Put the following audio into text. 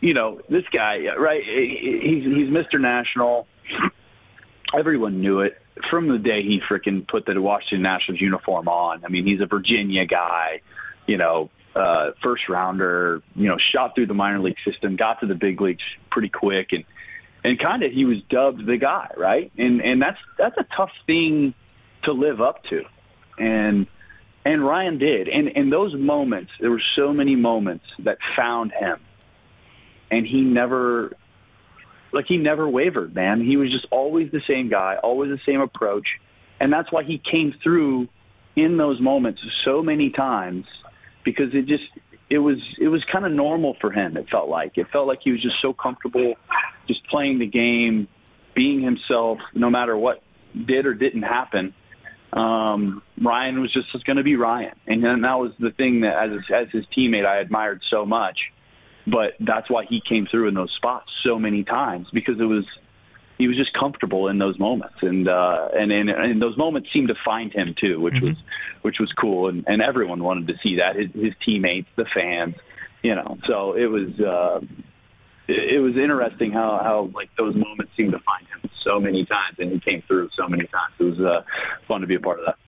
this guy, right? He's Mr. National. Everyone knew it from the day he freaking put the Washington Nationals uniform on. I mean, he's a Virginia guy, first rounder, shot through the minor league system, got to the big leagues pretty quick, and kind of he was dubbed the guy, right? And that's a tough thing to live up to, and Ryan did. And those moments, there were so many moments that found him, and he never wavered, man. He was just always the same guy, always the same approach, and that's why he came through in those moments so many times, because it was kind of normal for him. It felt like he was just so comfortable just playing the game, being himself, no matter what did or didn't happen. Ryan was just going to be Ryan, and that was the thing that as his teammate I admired so much. But that's why he came through in those spots so many times, because he was just comfortable in those moments, and those moments seemed to find him too, which was cool, and everyone wanted to see that, his teammates, the fans, So it was interesting how like those moments seemed to find him so many times, and he came through so many times. It was fun to be a part of that.